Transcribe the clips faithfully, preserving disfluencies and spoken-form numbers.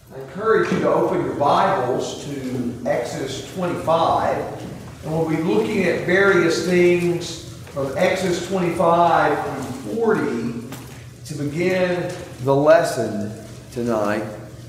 I encourage you to open your Bibles to Exodus twenty-five, and we'll be looking at various things from Exodus twenty-five through forty to begin the lesson tonight.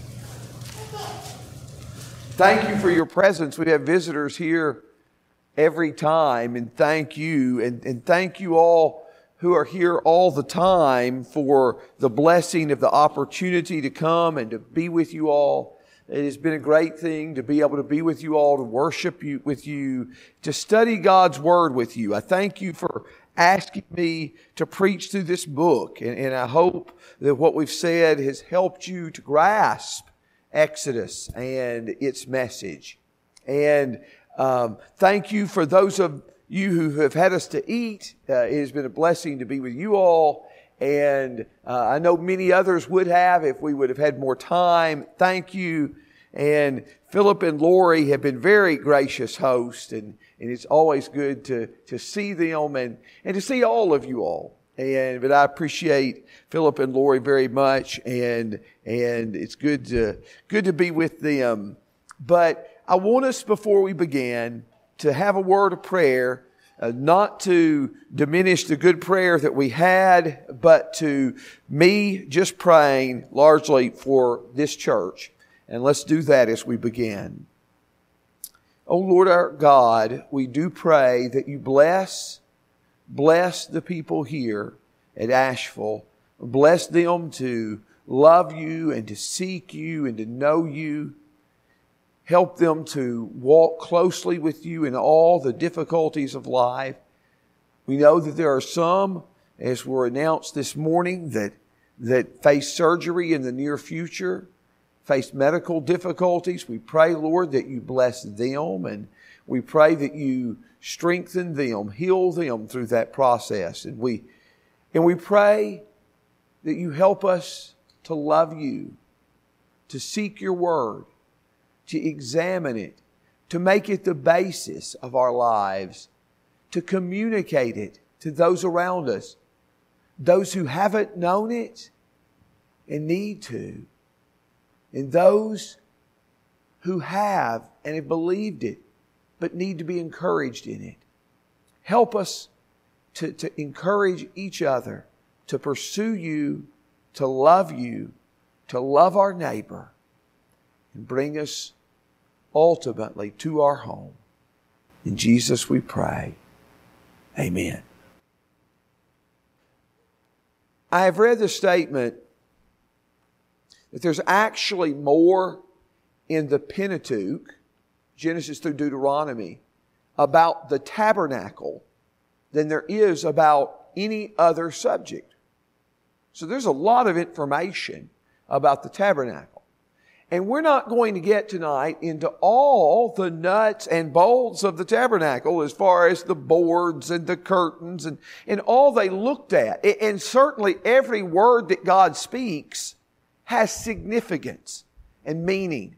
Thank you for your presence. We have visitors here every time, and thank you, and, and thank you all who are here all the time for the blessing of the opportunity to come and to be with you all. It has been a great thing to be able to be with you all, to worship you with you, to study God's Word with you. I thank you for asking me to preach through this book, and, and I hope that what we've said has helped you to grasp Exodus and its message. And um, thank you for those of you who have had us to eat. Uh, it has been a blessing to be with you all. And uh, I know many others would have if we would have had more time. Thank you. And Philip and Lori have been very gracious hosts. And, and it's always good to, to see them and, and to see all of you all. And but I appreciate Philip and Lori very much. And and it's good to, good to be with them. But I want us, before we begin, to have a word of prayer, uh, not to diminish the good prayer that we had, but to me just praying largely for this church. And let's do that as we begin. Oh Lord our God, we do pray that you bless, bless the people here at Asheville. Bless them to love you and to seek you and to know you. Help them to walk closely with you in all the difficulties of life. We know that there are some, as were announced this morning, that, that face surgery in the near future, face medical difficulties. We pray, Lord, that you bless them, and we pray that you strengthen them, heal them through that process. And we, and we pray that you help us to love you, to seek your word, to examine it, to make it the basis of our lives, to communicate it to those around us, those who haven't known it and need to, and those who have and have believed it but need to be encouraged in it. Help us to, to encourage each other to pursue you, to love you, to love our neighbor, and bring us ultimately to our home. In Jesus we pray. Amen. I have read the statement that there's actually more in the Pentateuch, Genesis through Deuteronomy, about the tabernacle than there is about any other subject. So there's a lot of information about the tabernacle. And we're not going to get tonight into all the nuts and bolts of the tabernacle as far as the boards and the curtains and, and all they looked at. And certainly every word that God speaks has significance and meaning.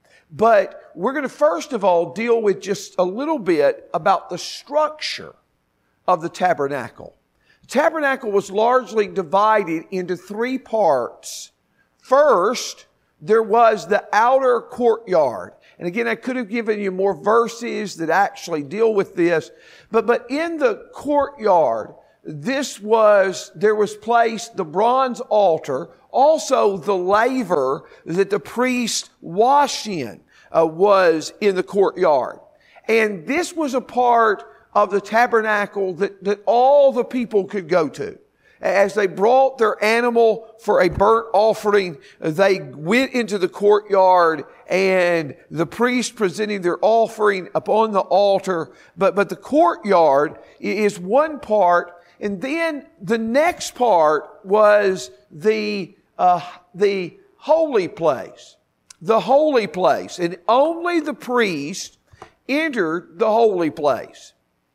But we're going to first of all deal with just a little bit about the structure of the tabernacle. The tabernacle was largely divided into three parts. First, there was the outer courtyard. And again, I could have given you more verses that actually deal with this. But, but in the courtyard, this was, there was placed the bronze altar, also the laver that the priest washed in uh, was in the courtyard. And this was a part of the tabernacle that, that all the people could go to. As they brought their animal for a burnt offering, they went into the courtyard and the priest presenting their offering upon the altar. But, but the courtyard is one part. And then the next part was the, uh, the holy place. The holy place. And only the priest entered the holy place.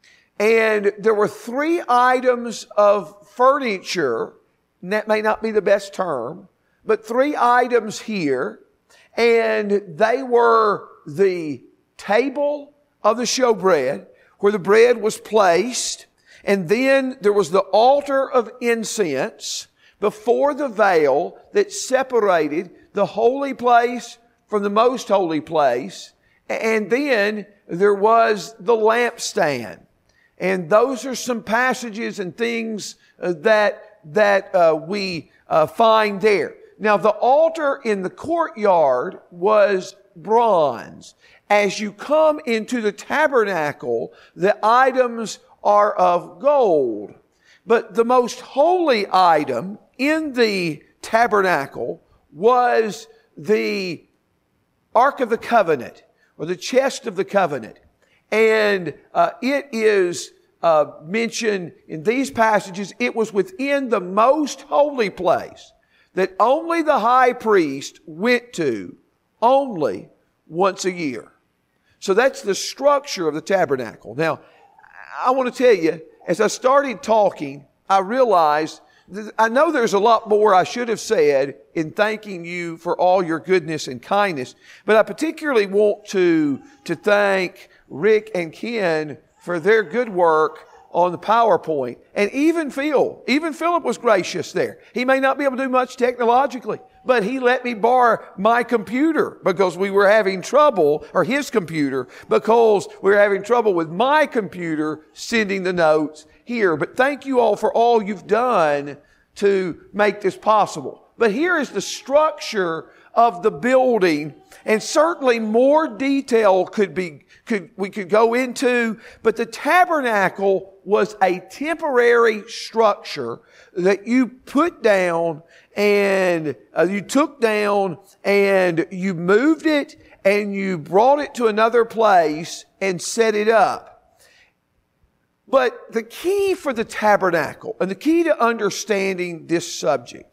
And there were three items of furniture, and that may not be the best term, but three items here, and they were the table of the showbread, where the bread was placed, and then there was the altar of incense before the veil that separated the the holy place from the most holy place. And then there was the lampstand. And those are some passages and things that, that uh, we uh, find there. Now, the altar in the courtyard was bronze. As you come into the tabernacle, the items are of gold. But the most holy item in the tabernacle was the Ark of the Covenant, or the chest of the covenant. And uh, it is uh, mentioned in these passages, it was within the most holy place that only the high priest went to only once a year. So that's the structure of the tabernacle. Now, I want to tell you, as I started talking, I realized that I know there's a lot more I should have said in thanking you for all your goodness and kindness, but I particularly want to, to thank Rick and Ken for their good work on the PowerPoint. And even Phil, even Philip was gracious there. He may not be able to do much technologically, but he let me borrow my computer because we were having trouble, or his computer, because we were having trouble with my computer sending the notes here. But thank you all for all you've done to make this possible. But here is the structure of the building, and certainly more detail could be could we could go into, but the tabernacle was a temporary structure that you put down and uh, you took down and you moved it and you brought it to another place and set it up. But the key for the tabernacle and the key to understanding this subject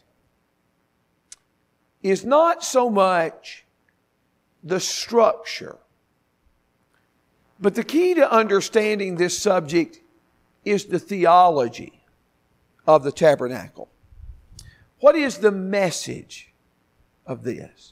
is not so much the structure, but the key to understanding this subject is the theology of the tabernacle. What is the message of this?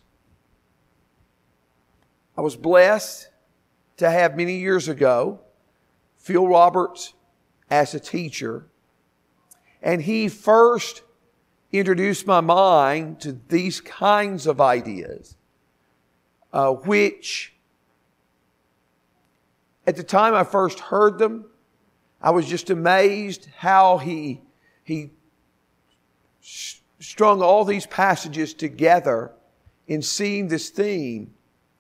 I was blessed to have many years ago Phil Roberts as a teacher, and he first introduced my mind to these kinds of ideas, uh, which at the time I first heard them, I was just amazed how he, he strung all these passages together in seeing this theme.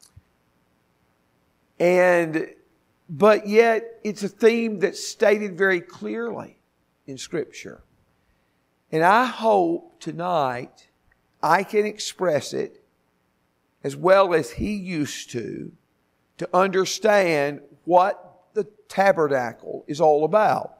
And, but yet it's a theme that's stated very clearly in Scripture. And I hope tonight I can express it as well as he used to, to understand what the tabernacle is all about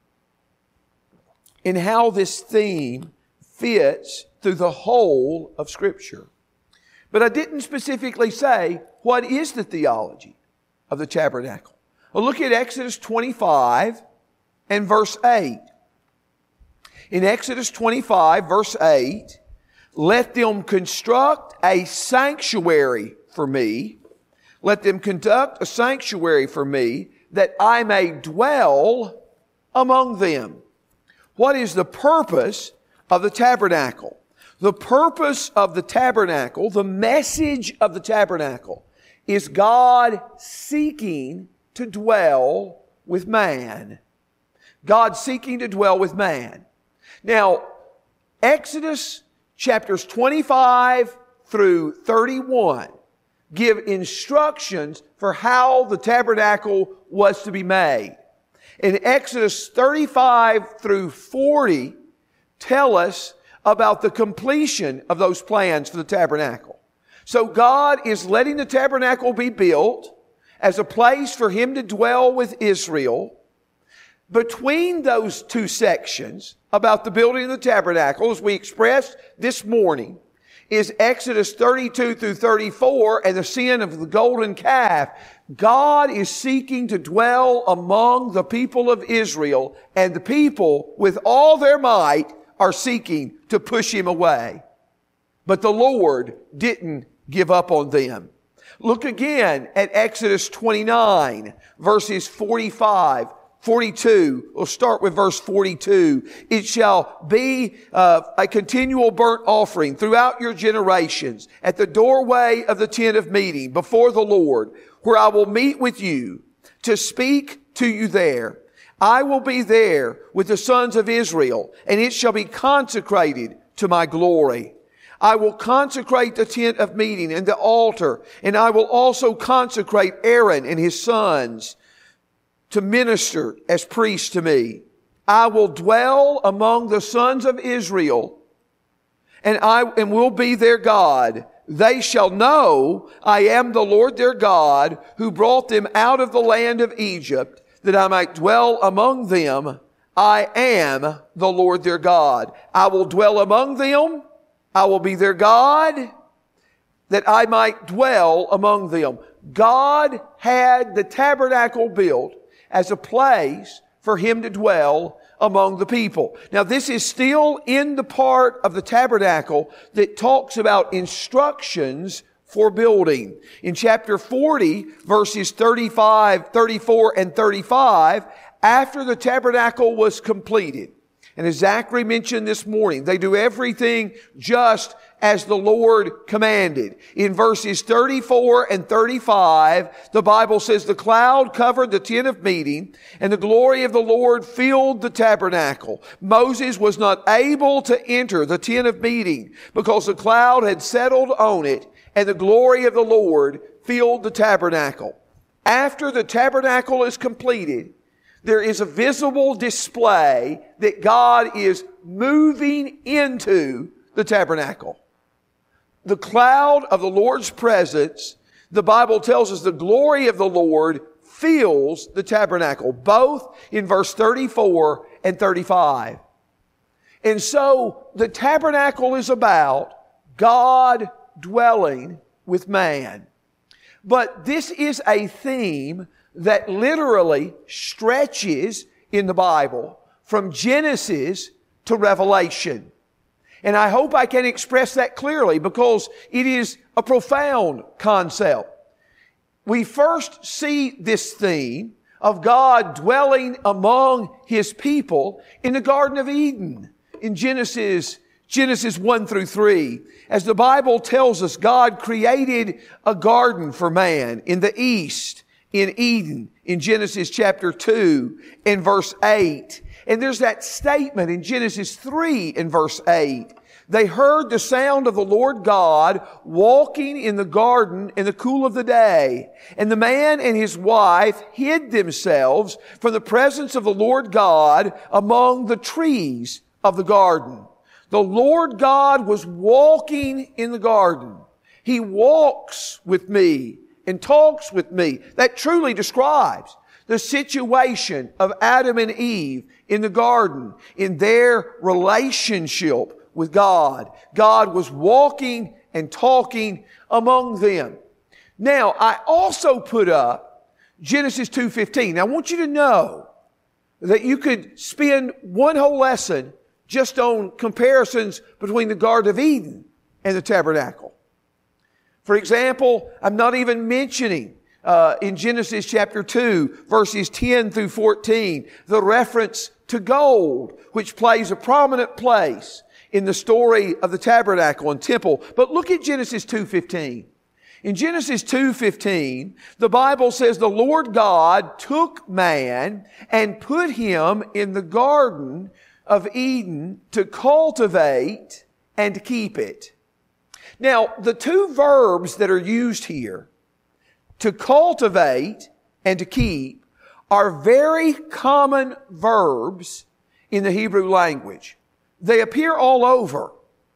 and how this theme fits through the whole of Scripture. But I didn't specifically say what is the theology of the tabernacle. Well, look at Exodus twenty-five and verse eight. In Exodus twenty-five, verse eight, let them construct a sanctuary for me. Let them conduct a sanctuary for me, that I may dwell among them. What is the purpose of the tabernacle? The purpose of the tabernacle, the message of the tabernacle, is God seeking to dwell with man. God seeking to dwell with man. Now, Exodus chapters twenty-five through thirty-one give instructions for how the tabernacle was to be made. In Exodus thirty-five through forty tell us about the completion of those plans for the tabernacle. So God is letting the tabernacle be built as a place for Him to dwell with Israel. Between those two sections about the building of the tabernacle, as we expressed this morning, is Exodus thirty-two through thirty-four and the sin of the golden calf. God is seeking to dwell among the people of Israel, and the people with all their might are seeking to push Him away. But the Lord didn't give up on them. Look again at Exodus twenty-nine, verses forty-five forty-two, we'll start with verse forty-two. It shall be uh, a continual burnt offering throughout your generations at the doorway of the tent of meeting before the Lord, where I will meet with you to speak to you there. I will be there with the sons of Israel, and it shall be consecrated to my glory. I will consecrate the tent of meeting and the altar, and I will also consecrate Aaron and his sons to minister as priests to me. I will dwell among the sons of Israel, and I and will be their God. They shall know I am the Lord their God, who brought them out of the land of Egypt, that I might dwell among them. I am the Lord their God. I will dwell among them. I will be their God, that I might dwell among them. God had the tabernacle built as a place for Him to dwell among the people. Now, this is still in the part of the tabernacle that talks about instructions for building. In chapter forty, verses thirty-five, thirty-four, and thirty-five, after the tabernacle was completed, and as Zachary mentioned this morning, they do everything just as the Lord commanded. In verses thirty-four and thirty-five, the Bible says, the cloud covered the tent of meeting, and the glory of the Lord filled the tabernacle. Moses was not able to enter the tent of meeting because the cloud had settled on it, and the glory of the Lord filled the tabernacle. After the tabernacle is completed, there is a visible display that God is moving into the tabernacle. The cloud of the Lord's presence, the Bible tells us the glory of the Lord fills the tabernacle, both in verse thirty-four and thirty-five. And so the tabernacle is about God dwelling with man. But this is a theme that literally stretches in the Bible from Genesis to Revelation. And I hope I can express that clearly because it is a profound concept. We first see this theme of God dwelling among His people in the Garden of Eden in Genesis, Genesis one through three. As the Bible tells us, God created a garden for man in the east, in Eden, in Genesis chapter two and verse eight. And there's that statement in Genesis three and verse eight. They heard the sound of the Lord God walking in the garden in the cool of the day. And the man and his wife hid themselves from the presence of the Lord God among the trees of the garden. The Lord God was walking in the garden. He walks with me and talks with me. That truly describes the situation of Adam and Eve in the garden, in their relationship with God. God was walking and talking among them. Now, I also put up Genesis two fifteen. Now, I want you to know that you could spend one whole lesson just on comparisons between the Garden of Eden and the tabernacle. For example, I'm not even mentioning uh, in Genesis chapter two, verses ten through fourteen, the reference to gold, which plays a prominent place in the story of the tabernacle and temple. But look at Genesis two fifteen. In Genesis two fifteen, the Bible says the Lord God took man and put him in the Garden of Eden to cultivate and keep it. Now, the two verbs that are used here, to cultivate and to keep, are very common verbs in the Hebrew language. They appear all over.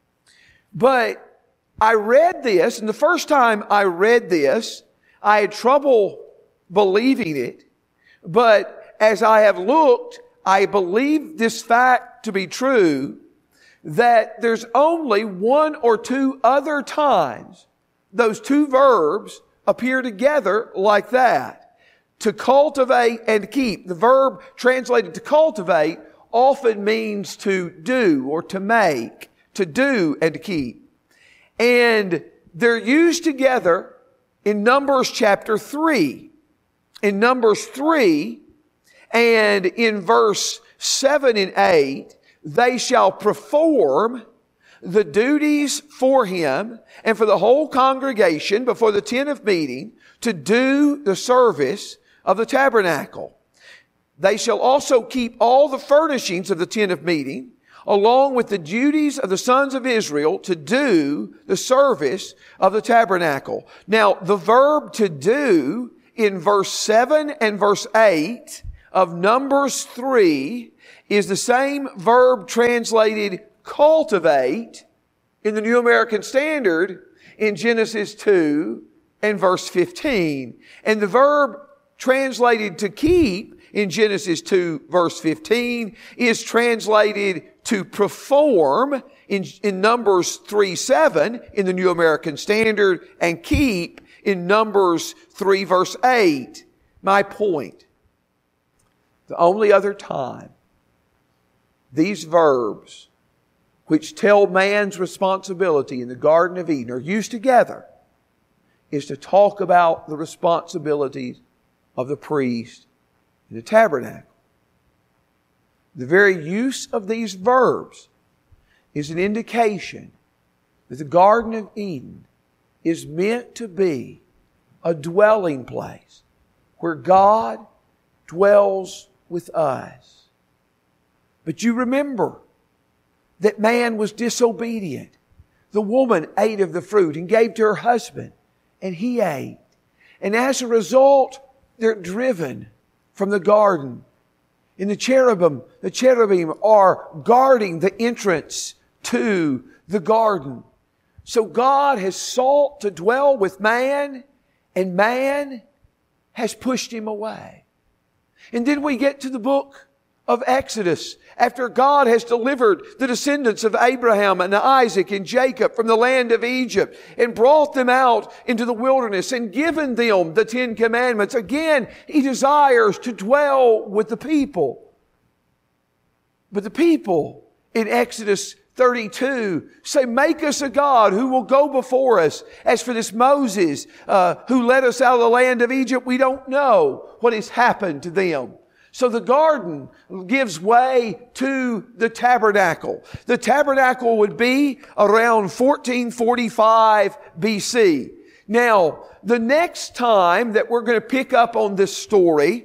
But I read this, and the first time I read this, I had trouble believing it. But as I have looked, I believe this fact to be true, that there's only one or two other times those two verbs appear together like that. To cultivate and keep. The verb translated to cultivate often means to do or to make, to do and to keep. And they're used together in Numbers chapter three. In Numbers three And in verse seven and eight, they shall perform the duties for him and for the whole congregation before the tent of meeting to do the service of the tabernacle. They shall also keep all the furnishings of the tent of meeting, along with the duties of the sons of Israel to do the service of the tabernacle. Now, the verb to do in verse seven and verse eight of Numbers three is the same verb translated cultivate in the New American Standard in Genesis two and verse fifteen. And the verb translated to keep in Genesis two verse fifteen is translated to perform in, in Numbers three seven in the New American Standard, and keep in Numbers three verse eight. My point, the only other time these verbs, which tell man's responsibility in the Garden of Eden, are used together, is to talk about the responsibilities of the priest in the tabernacle. The very use of these verbs is an indication that the Garden of Eden is meant to be a dwelling place where God dwells with us. But you remember that man was disobedient. The woman ate of the fruit and gave to her husband, and he ate. And as a result, they're driven from the garden. And the cherubim, the cherubim are guarding the entrance to the garden. So God has sought to dwell with man, and man has pushed him away. And then we get to the book of Exodus, after God has delivered the descendants of Abraham and Isaac and Jacob from the land of Egypt and brought them out into the wilderness and given them the Ten Commandments. Again, He desires to dwell with the people. But the people in Exodus thirty-two say, make us a God who will go before us. As for this Moses, uh, who led us out of the land of Egypt, we don't know what has happened to them. So the garden gives way to the tabernacle. The tabernacle would be around fourteen forty-five B C. Now, the next time that we're going to pick up on this story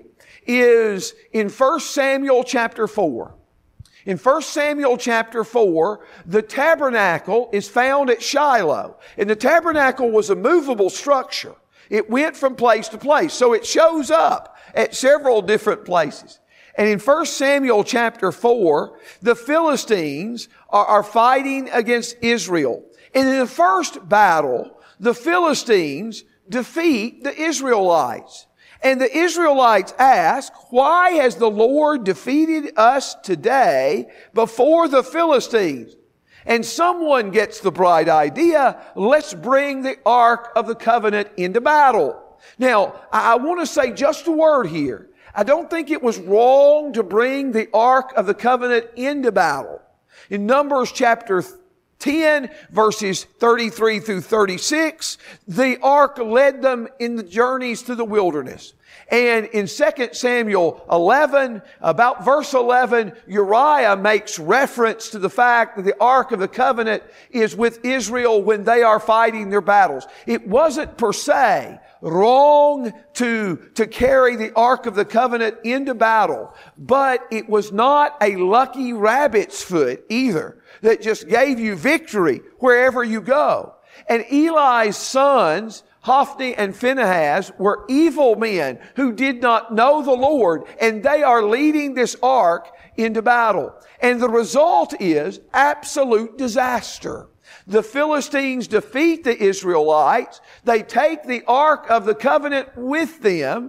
is in First Samuel chapter four. In First Samuel chapter four, the tabernacle is found at Shiloh. And the tabernacle was a movable structure. It went from place to place. So it shows up at several different places. And in First Samuel chapter four, the Philistines are, are fighting against Israel. And in the first battle, the Philistines defeat the Israelites. And the Israelites ask, why has the Lord defeated us today before the Philistines? And someone gets the bright idea, let's bring the Ark of the Covenant into battle. Now, I want to say just a word here. I don't think it was wrong to bring the Ark of the Covenant into battle. In Numbers chapter ten, verses thirty-three through thirty-six, the Ark led them in the journeys to the wilderness. And in Second Samuel eleven, about verse eleven, Uriah makes reference to the fact that the Ark of the Covenant is with Israel when they are fighting their battles. It wasn't per se wrong to, to carry the Ark of the Covenant into battle, but it was not a lucky rabbit's foot either that just gave you victory wherever you go. And Eli's sons, Hophni and Phinehas, were evil men who did not know the Lord, and they are leading this ark into battle. And the result is absolute disaster. The Philistines defeat the Israelites. They take the Ark of the Covenant with them,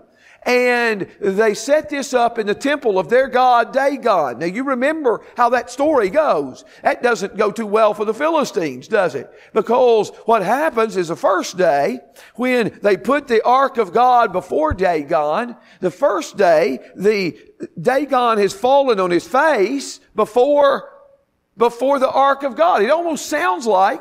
and they set this up in the temple of their god Dagon. Now you remember how that story goes. That doesn't go too well for the Philistines, does it? Because what happens is the first day, when they put the Ark of God before Dagon, the first day, the Dagon has fallen on his face before, before the Ark of God. It almost sounds like,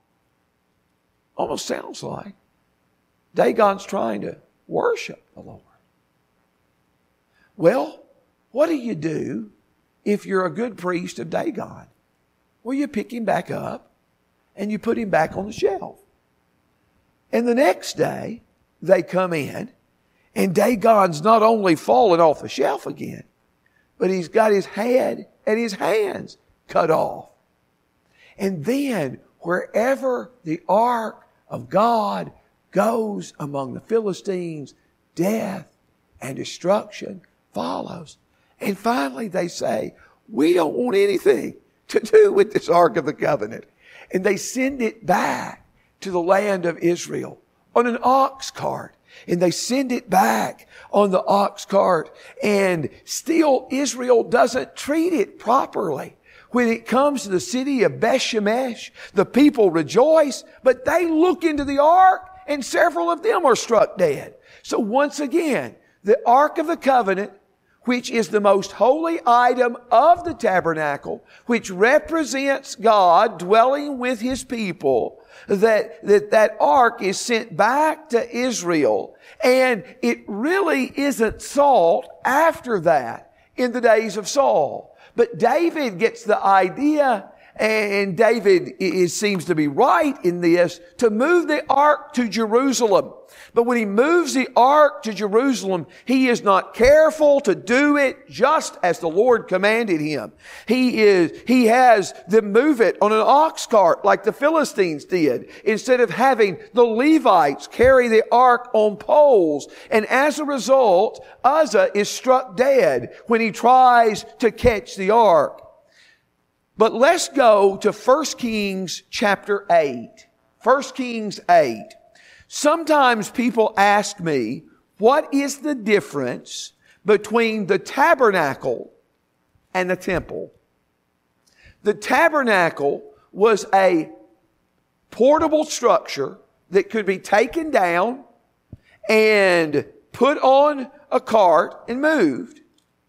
almost sounds like Dagon's trying to worship the Lord. Well, what do you do if you're a good priest of Dagon? Well, you pick him back up and you put him back on the shelf. And the next day, they come in, and Dagon's not only fallen off the shelf again, but he's got his head and his hands cut off. And then, wherever the ark of God goes among the Philistines, death and destruction follows. And finally they say, we don't want anything to do with this Ark of the Covenant. And they send it back to the land of Israel on an ox cart. And they send it back on the ox cart. And still Israel doesn't treat it properly. When it comes to the city of Beth-Shemesh, the people rejoice, but they look into the ark and several of them are struck dead. So once again, the Ark of the Covenant, which is the most holy item of the tabernacle, which represents God dwelling with His people, that, that that ark is sent back to Israel. And it really isn't sought after that in the days of Saul. But David gets the idea, and David is, seems to be right in this, to move the ark to Jerusalem. But when he moves the ark to Jerusalem, he is not careful to do it just as the Lord commanded him. He is, he has them move it on an ox cart like the Philistines did, instead of having the Levites carry the ark on poles. And as a result, Uzzah is struck dead when he tries to catch the ark. But let's go to First Kings chapter eight. First Kings eight. Sometimes people ask me, what is the difference between the tabernacle and the temple? The tabernacle was a portable structure that could be taken down and put on a cart and moved.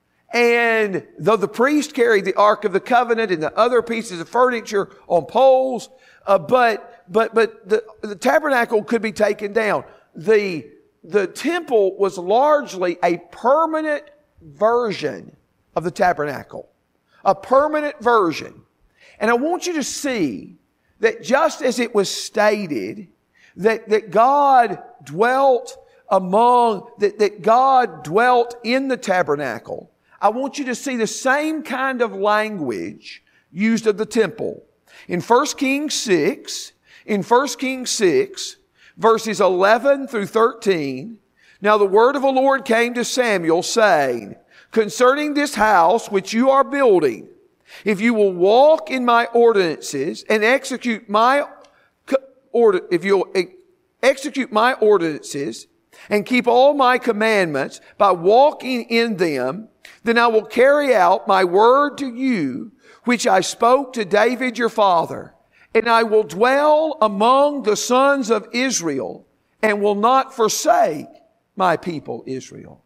And though the priest carried the Ark of the Covenant and the other pieces of furniture on poles, uh, but but but the, the tabernacle could be taken down. The the temple was largely a permanent version of the tabernacle, a permanent version. And I want you to see that just as it was stated that that God dwelt among that that God dwelt in the tabernacle, I want you to see the same kind of language used of the temple. In First Kings six, in First Kings six, verses eleven through thirteen, now the word of the Lord came to Samuel, saying, concerning this house which you are building, if you will walk in my ordinances and execute my order, if you'll execute my ordinances and keep all my commandments by walking in them, then I will carry out my word to you, which I spoke to David your father, and I will dwell among the sons of Israel and will not forsake my people Israel.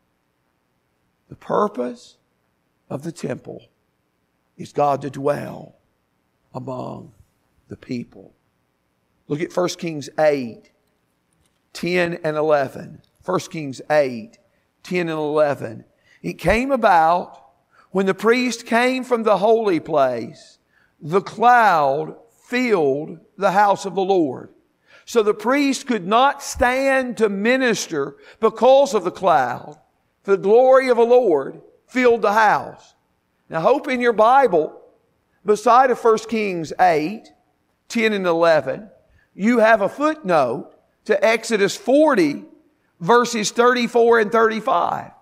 The purpose of the temple is God to dwell among the people. Look at First Kings eight, ten and eleven. First Kings eight, ten and eleven. It came about when the priest came from the holy place, the cloud filled the house of the Lord. So the priest could not stand to minister because of the cloud. For the glory of the Lord filled the house. Now, hope in your Bible, beside of First Kings eight, ten and eleven, you have a footnote to Exodus forty, verses thirty-four and thirty-five.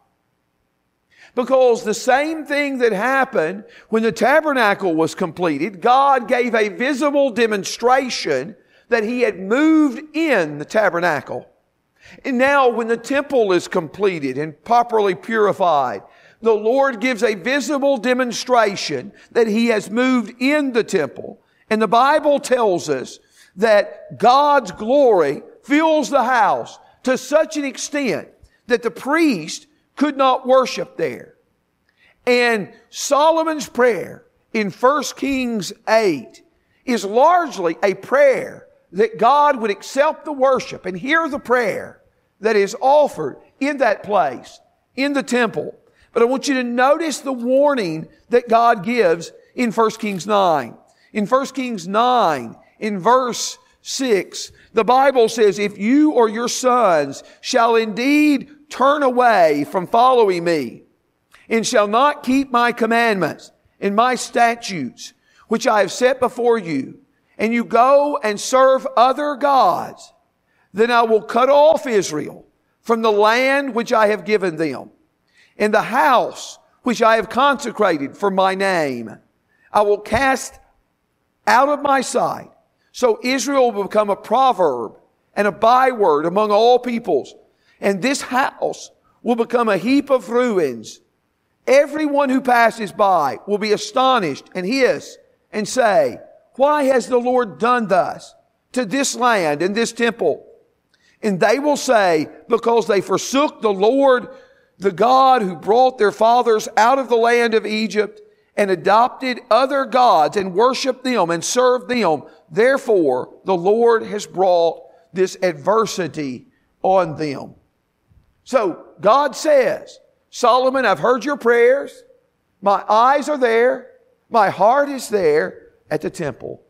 Because the same thing that happened when the tabernacle was completed, God gave a visible demonstration that He had moved in the tabernacle. And now when the temple is completed and properly purified, the Lord gives a visible demonstration that He has moved in the temple. And the Bible tells us that God's glory fills the house to such an extent that the priest could not worship there. And Solomon's prayer in First Kings eight is largely a prayer that God would accept the worship and hear the prayer that is offered in that place, in the temple. But I want you to notice the warning that God gives in First Kings nine. In First Kings nine, in verse six, the Bible says, if you or your sons shall indeed turn away from following me, and shall not keep my commandments and my statutes, which I have set before you, and you go and serve other gods, then I will cut off Israel from the land which I have given them, and the house which I have consecrated for my name. I will cast out of my sight. So Israel will become a proverb and a byword among all peoples. And this house will become a heap of ruins. Everyone who passes by will be astonished and hiss and say, why has the Lord done thus to this land and this temple? And they will say, because they forsook the Lord, the God who brought their fathers out of the land of Egypt, and adopted other gods and worshiped them and served them. Therefore, the Lord has brought this adversity on them. So God says, Solomon, I've heard your prayers. My eyes are there. My heart is there at the temple.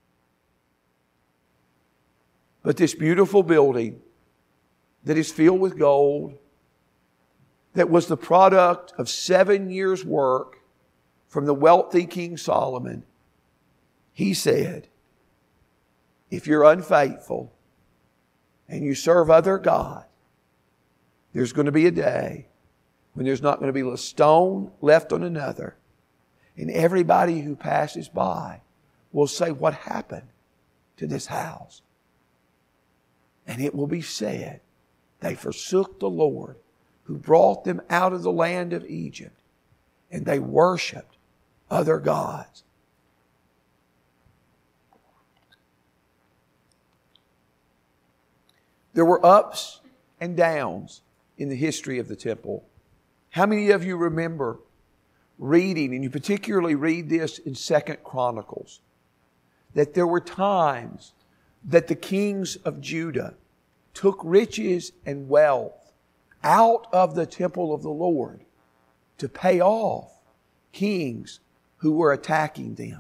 But this beautiful building that is filled with gold, that was the product of seven years' work from the wealthy King Solomon, he said, if you're unfaithful and you serve other gods, there's going to be a day when there's not going to be a stone left on another. And everybody who passes by will say, what happened to this house? And it will be said, they forsook the Lord who brought them out of the land of Egypt, and they worshiped other gods. There were ups and downs in the history of the temple. How many of you remember reading, and you particularly read this in Second Chronicles, that there were times that the kings of Judah took riches and wealth out of the temple of the Lord to pay off kings who were attacking them.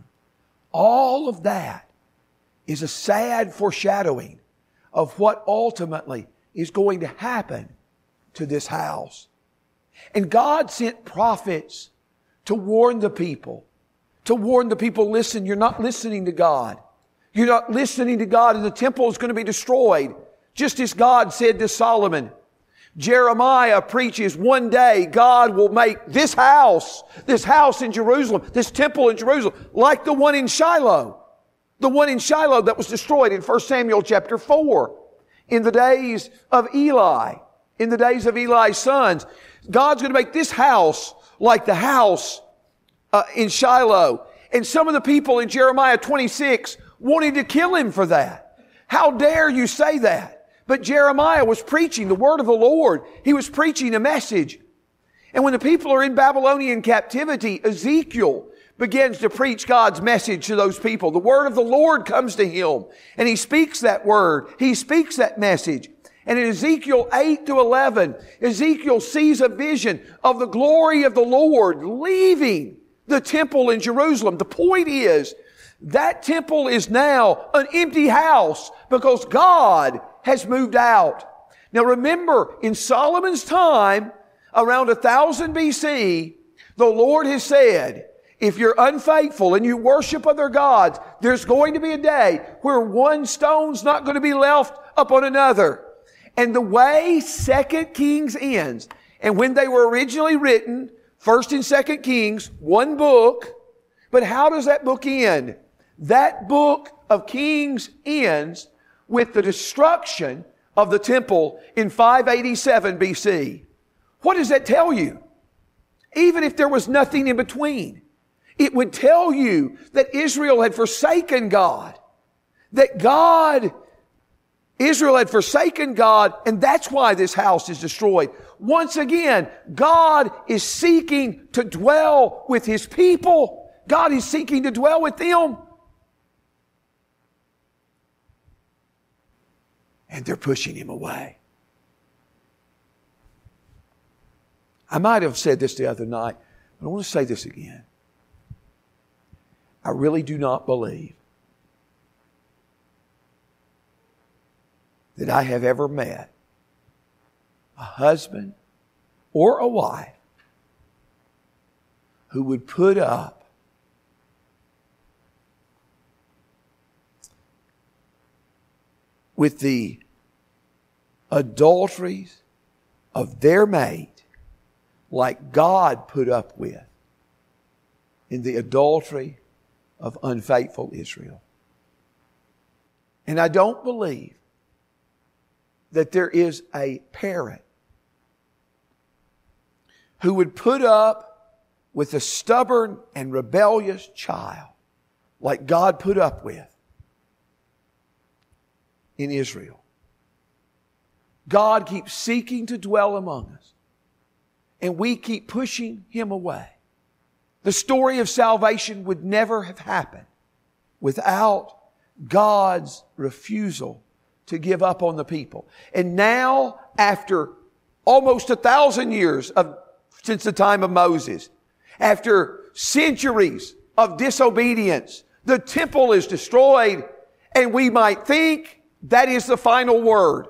All of that is a sad foreshadowing of what ultimately is going to happen to this house. And God sent prophets to warn the people, to warn the people, listen, you're not listening to God. You're not listening to God, and the temple is going to be destroyed. Just as God said to Solomon, Jeremiah preaches, one day God will make this house, this house in Jerusalem, this temple in Jerusalem, like the one in Shiloh. The one in Shiloh that was destroyed in First Samuel chapter four. In the days of Eli, in the days of Eli's sons, God's going to make this house like the house uh, in Shiloh. And some of the people in Jeremiah twenty-six wanted to kill him for that. How dare you say that? But Jeremiah was preaching the word of the Lord. He was preaching a message. And when the people are in Babylonian captivity, Ezekiel begins to preach God's message to those people. The word of the Lord comes to him, and he speaks that word. He speaks that message. And in Ezekiel eight to eleven, Ezekiel sees a vision of the glory of the Lord leaving the temple in Jerusalem. The point is, that temple is now an empty house because God has moved out. Now remember, in Solomon's time, around one thousand B C, the Lord has said, if you're unfaithful and you worship other gods, there's going to be a day where one stone's not going to be left upon another. And the way Second Kings ends, and when they were originally written, First and Second Kings, one book, but how does that book end? That book of Kings ends with the destruction of the temple in five eighty-seven B C. What does that tell you? Even if there was nothing in between, it would tell you that Israel had forsaken God. That God, Israel had forsaken God, and that's why this house is destroyed. Once again, God is seeking to dwell with His people. God is seeking to dwell with them. And they're pushing Him away. I might have said this the other night, but I want to say this again. I really do not believe that I have ever met a husband or a wife who would put up with the adulteries of their mate like God put up with in the adultery of unfaithful Israel. And I don't believe that there is a parent who would put up with a stubborn and rebellious child like God put up with in Israel. God keeps seeking to dwell among us, and we keep pushing Him away. The story of salvation would never have happened without God's refusal to give up on the people. And now, after almost a thousand years of, since the time of Moses, after centuries of disobedience, the temple is destroyed, and we might think that is the final word.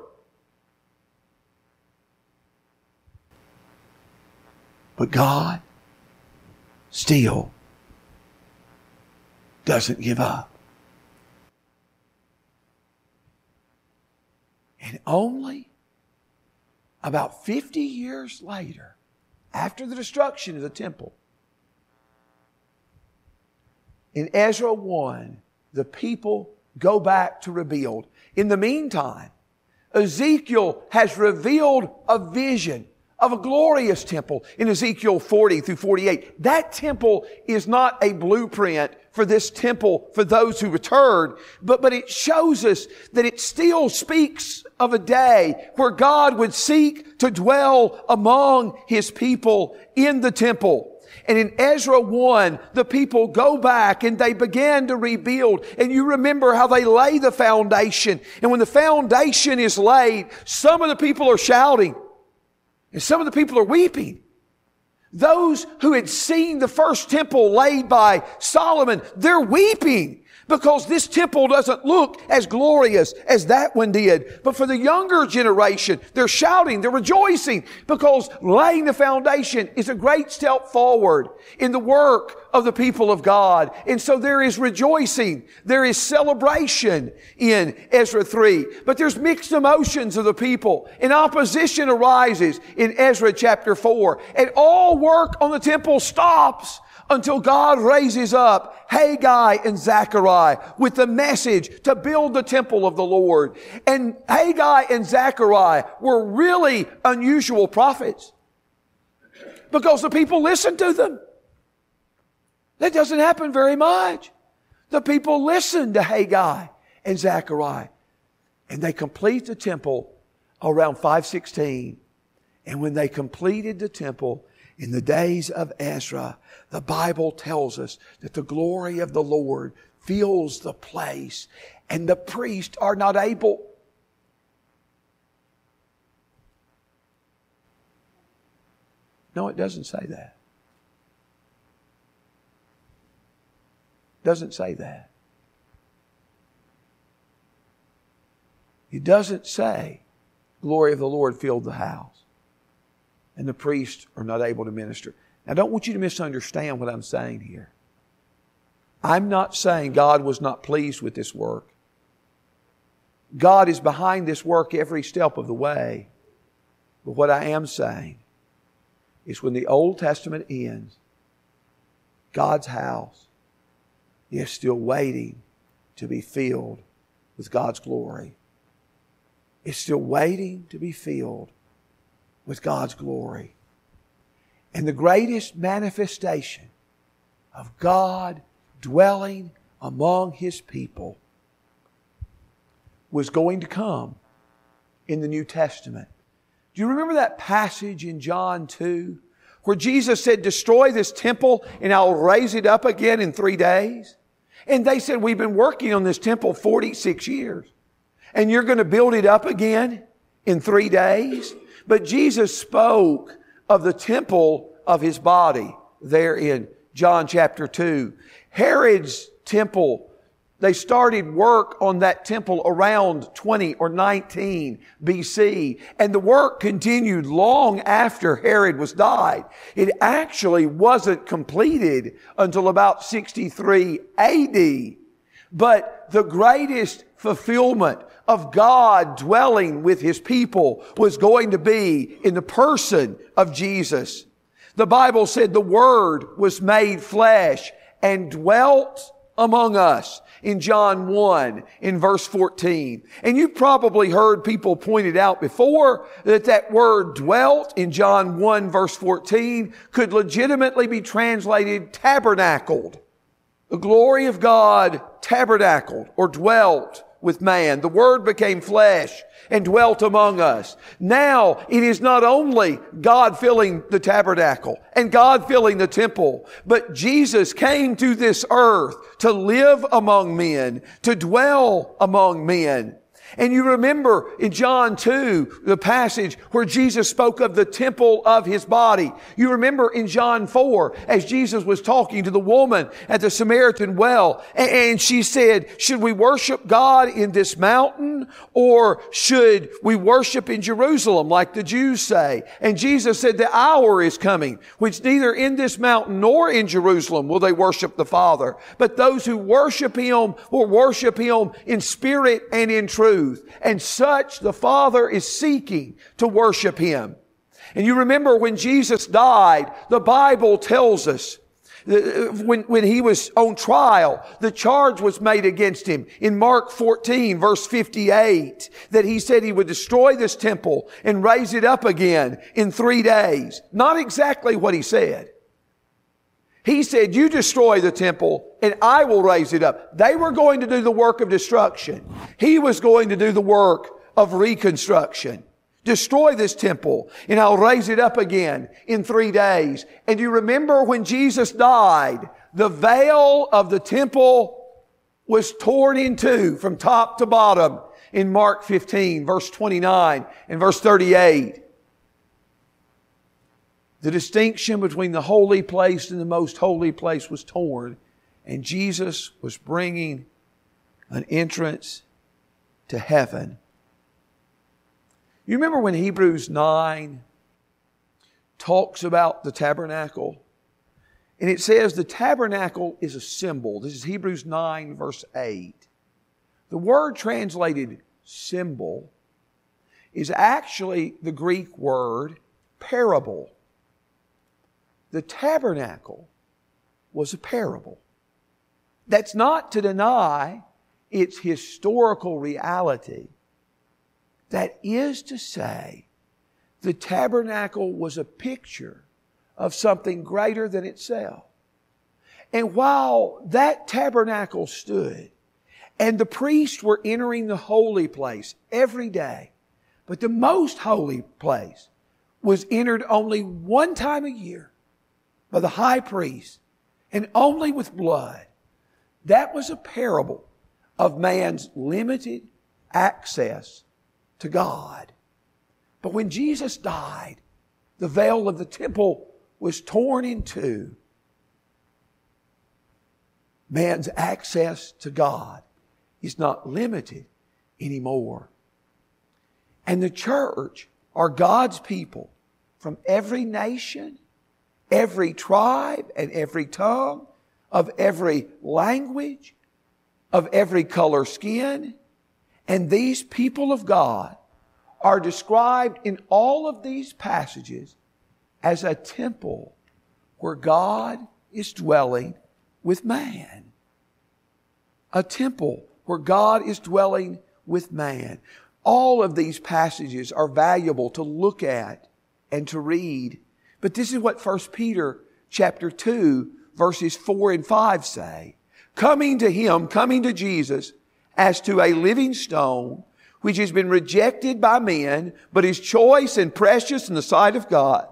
But God still doesn't give up. And only about fifty years later, after the destruction of the temple, in Ezra one, the people go back to rebuild. In the meantime, Ezekiel has revealed a vision of a glorious temple in Ezekiel forty through forty-eight. That temple is not a blueprint for this temple for those who returned, but, but it shows us that it still speaks of a day where God would seek to dwell among His people in the temple. And in Ezra one, the people go back and they began to rebuild. And you remember how they lay the foundation. And when the foundation is laid, some of the people are shouting. And some of the people are weeping. Those who had seen the first temple laid by Solomon, they're weeping because this temple doesn't look as glorious as that one did. But for the younger generation, they're shouting, they're rejoicing because laying the foundation is a great step forward in the work of the people of God. And so there is rejoicing, there is celebration in Ezra three. But there's mixed emotions of the people, and opposition arises in Ezra chapter four. And all work on the temple stops until God raises up Haggai and Zechariah with the message to build the temple of the Lord. And Haggai and Zechariah were really unusual prophets because the people listened to them. That doesn't happen very much. The people listened to Haggai and Zechariah, and they complete the temple around five sixteen. And when they completed the temple, in the days of Ezra, the Bible tells us that the glory of the Lord fills the place and the priests are not able. No, it doesn't say that. It doesn't say that. It doesn't say glory of the Lord filled the house and the priests are not able to minister. Now, I don't want you to misunderstand what I'm saying here. I'm not saying God was not pleased with this work. God is behind this work every step of the way. But what I am saying is when the Old Testament ends, God's house is still waiting to be filled with God's glory. It's still waiting to be filled with God's glory. And the greatest manifestation of God dwelling among His people was going to come in the New Testament. Do you remember that passage in John two where Jesus said, destroy this temple and I'll raise it up again in three days? And they said, we've been working on this temple forty-six years and you're going to build it up again in three days? But Jesus spoke of the temple of his body there in John chapter two. Herod's temple, they started work on that temple around twenty or nineteen B C, and the work continued long after Herod was died. It actually wasn't completed until about sixty-three A D. But the greatest fulfillment of God dwelling with His people was going to be in the person of Jesus. The Bible said the Word was made flesh and dwelt among us in John one in verse fourteen. And you've probably heard people pointed out before that that word dwelt in John one verse fourteen could legitimately be translated tabernacled. The glory of God tabernacled or dwelt with man. The Word became flesh and dwelt among us. Now it is not only God filling the tabernacle and God filling the temple, but Jesus came to this earth to live among men, to dwell among men. And you remember in John two, the passage where Jesus spoke of the temple of His body. You remember in John four, as Jesus was talking to the woman at the Samaritan well, and she said, should we worship God in this mountain, or should we worship in Jerusalem like the Jews say? And Jesus said, the hour is coming, which neither in this mountain nor in Jerusalem will they worship the Father. But those who worship Him will worship Him in spirit and in truth. And such the Father is seeking to worship Him. And you remember when Jesus died, the Bible tells us when, when He was on trial, the charge was made against Him in Mark fourteen verse fifty-eight that He said He would destroy this temple and raise it up again in three days. Not exactly what He said. He said, you destroy the temple and I will raise it up. They were going to do the work of destruction. He was going to do the work of reconstruction. Destroy this temple and I'll raise it up again in three days. And you remember when Jesus died, the veil of the temple was torn in two from top to bottom in Mark fifteen, verse twenty-nine and verse thirty-eight. The distinction between the holy place and the most holy place was torn, and Jesus was bringing an entrance to heaven. You remember when Hebrews nine talks about the tabernacle? And it says the tabernacle is a symbol. This is Hebrews nine verse eight. The word translated symbol is actually the Greek word parable. The tabernacle was a parable. That's not to deny its historical reality. That is to say, the tabernacle was a picture of something greater than itself. And while that tabernacle stood, and the priests were entering the holy place every day, but the most holy place was entered only one time a year by the high priest, and only with blood. That was a parable of man's limited access to God. But when Jesus died, the veil of the temple was torn in two. Man's access to God is not limited anymore. And the church are God's people from every nation, every tribe, and every tongue, of every language, of every color skin. And these people of God are described in all of these passages as a temple where God is dwelling with man. A temple where God is dwelling with man. All of these passages are valuable to look at and to read. But this is what First Peter chapter two, verses four and five say. Coming to Him, coming to Jesus, as to a living stone, which has been rejected by men, but is choice and precious in the sight of God.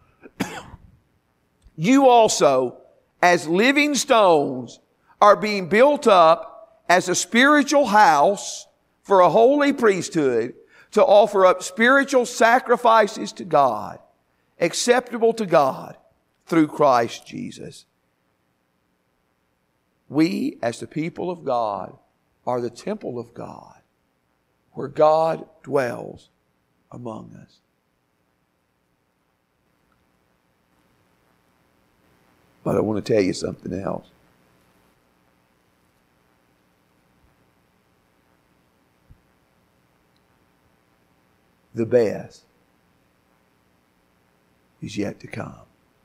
You also, as living stones, are being built up as a spiritual house for a holy priesthood to offer up spiritual sacrifices to God. acceptable to God through Christ Jesus. We, as the people of God, are the temple of God, where God dwells among us. But I want to tell you something else. The best is yet to come.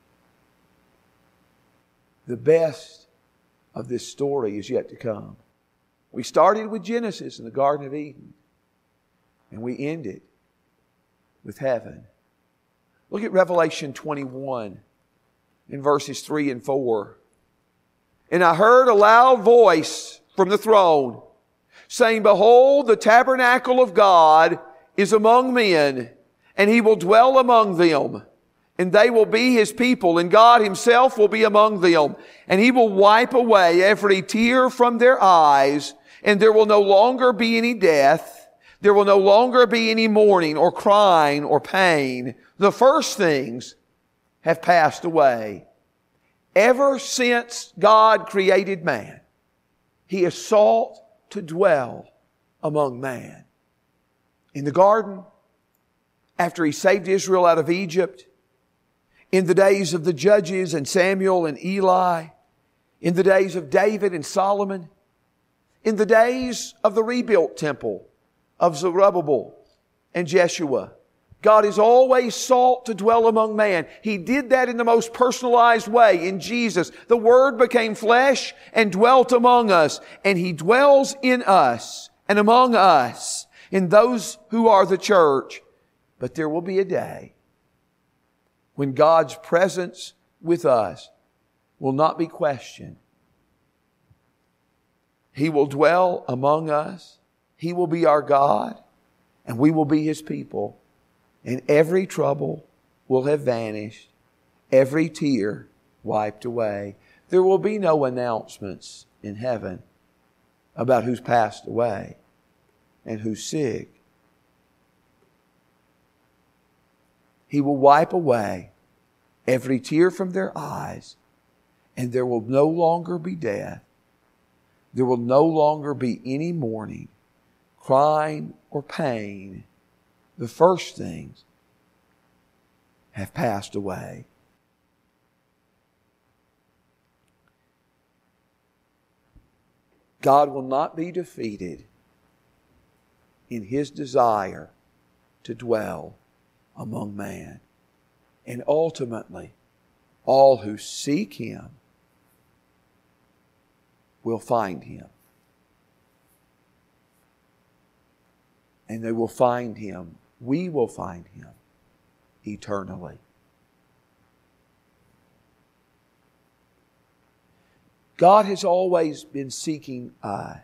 The best of this story is yet to come. We started with Genesis in the Garden of Eden, and we ended with heaven. Look at Revelation twenty-one in verses three and four. And I heard a loud voice from the throne saying, Behold, the tabernacle of God is among men, and He will dwell among them. And they will be His people, and God Himself will be among them. And He will wipe away every tear from their eyes, and there will no longer be any death. There will no longer be any mourning or crying or pain. The first things have passed away. Ever since God created man, He has sought to dwell among man. In the garden, after He saved Israel out of Egypt, in the days of the judges and Samuel and Eli, in the days of David and Solomon, in the days of the rebuilt temple of Zerubbabel and Jeshua, God has always sought to dwell among man. He did that in the most personalized way in Jesus. The Word became flesh and dwelt among us, and He dwells in us and among us, in those who are the church. But there will be a day when God's presence with us will not be questioned. He will dwell among us. He will be our God, and we will be His people. And every trouble will have vanished, every tear wiped away. There will be no announcements in heaven about who's passed away and who's sick. He will wipe away every tear from their eyes, and there will no longer be death. There will no longer be any mourning, crying, or pain. The first things have passed away. God will not be defeated in His desire to dwell among man. And ultimately, all who seek Him will find Him. And they will find Him. We will find Him eternally. God has always been seeking us.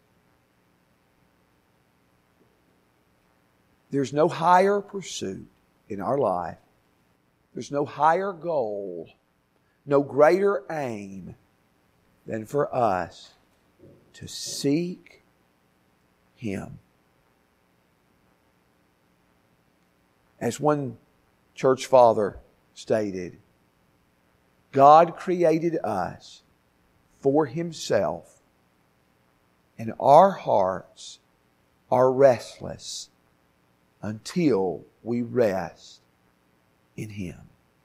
There's no higher pursuit in our life. There's no higher goal, no greater aim than for us to seek Him. As one church father stated, God created us for Himself, and our hearts are restless until we rest in Him.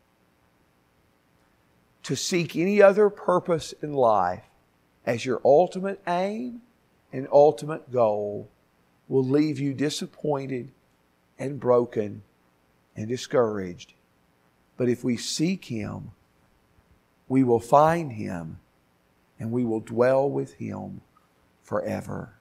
To seek any other purpose in life as your ultimate aim and ultimate goal will leave you disappointed and broken and discouraged. But if we seek Him, we will find Him, and we will dwell with Him forever.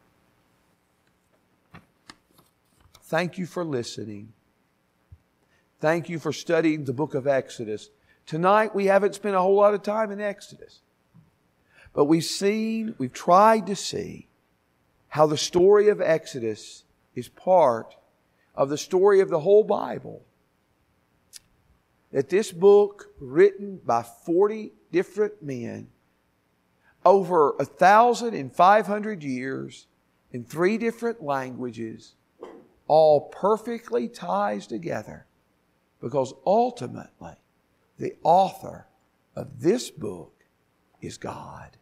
Thank you for listening. Thank you for studying the book of Exodus. Tonight we haven't spent a whole lot of time in Exodus, but we've seen, we've tried to see how the story of Exodus is part of the story of the whole Bible. That this book, written by forty different men over a thousand and five hundred years in three different languages, all perfectly ties together Because ultimately, the author of this book is God.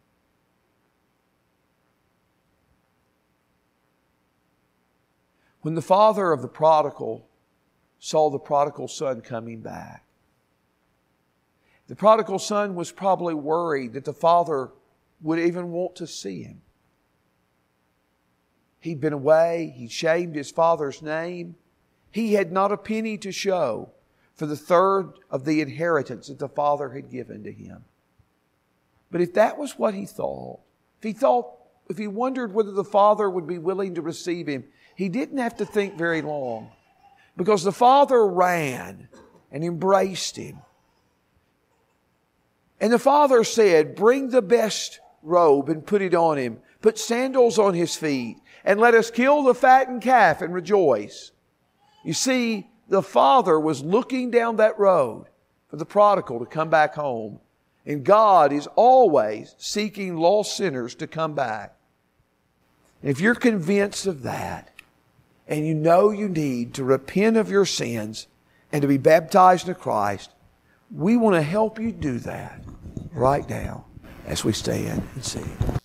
When the father of the prodigal saw the prodigal son coming back, the prodigal son was probably worried that the father would even want to see him. He'd been away. He shamed his father's name. He had not a penny to show for the third of the inheritance that the father had given to him. But if that was what he thought, if he thought, if he wondered whether the father would be willing to receive him, he didn't have to think very long, because the father ran and embraced him. And the father said, "Bring the best robe and put it on him. Put sandals on his feet, and let us kill the fattened calf and rejoice." You see, the father was looking down that road for the prodigal to come back home. And God is always seeking lost sinners to come back. And if you're convinced of that, and you know you need to repent of your sins and to be baptized into Christ, we want to help you do that right now as we stand and sing.